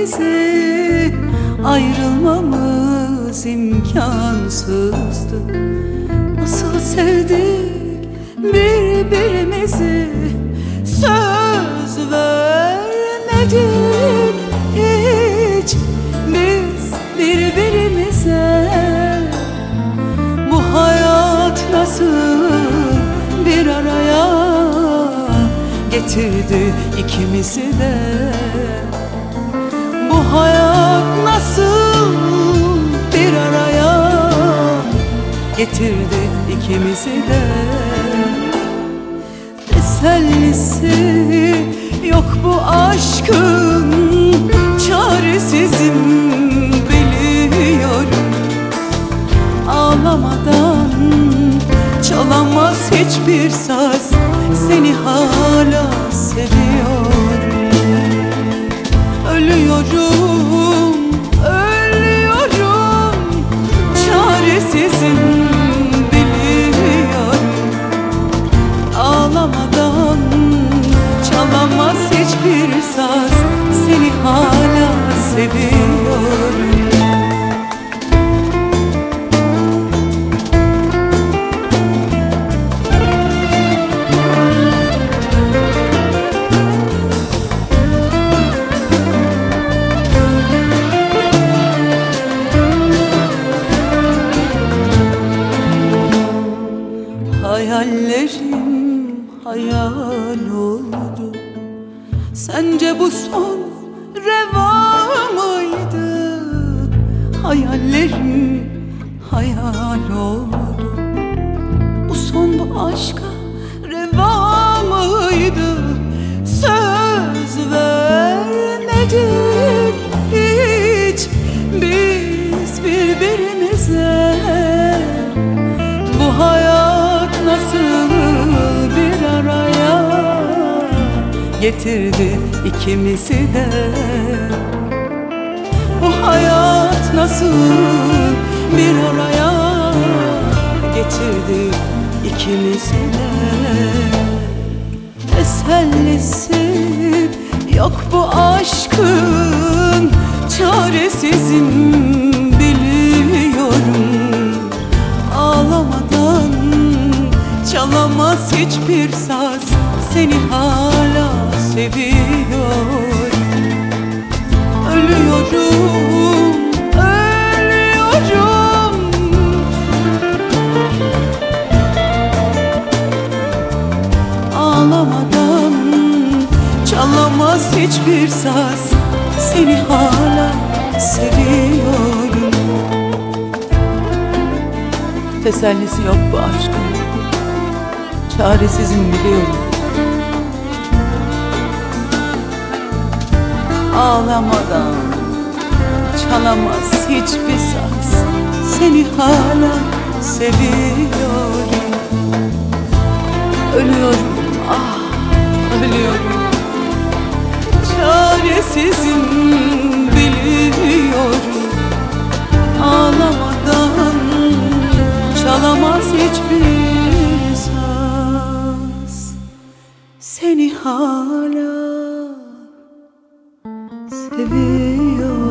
bizi, ayrılmamız imkansızdı. Nasıl sevdik birbirimizi, söz vermedik hiç biz birbirimize. Bu hayat nasıl bir araya getirdi ikimizi de. Bu hayat nasıl bir araya getirdi ikimizi de. Tesellisi yok bu aşkın, çaresizim biliyorum. Ağlamadan çalamaz hiçbir saz, seni hala seviyorum. Ölüyorum, ölüyorum, çaresizim biliyorum. Ağlamadan çalamaz hiçbir saz, seni hala seviyorum. Hayallerim hayal oldu. Sence bu son reva mıydı? Hayallerim hayal oldu. Bu son bu aşka reva mıydı? Söz vermedik hiç biz birbirimize. Bu hayat nasıl bir araya getirdi ikimizi de. Bu hayat nasıl bir araya getirdi ikimizi de. Tesellisi yok bu aşkın, çaresizim biliyorum. Ağlamadan çalamaz hiçbir saz, seni hala seviyorum. Ölüyorum, ölüyorum, ağlamadan çalamaz hiçbir saz, seni hala seviyorum. Tesellisi yok bu aşkın, çaresizim biliyorum. Ağlamadan çalamaz hiçbir saz, seni hala seviyorum. Ölüyorum, ah ölüyorum, çaresizim biliyorum. Ağlamadan çalamaz hiçbir saz, seni hala seviyorum.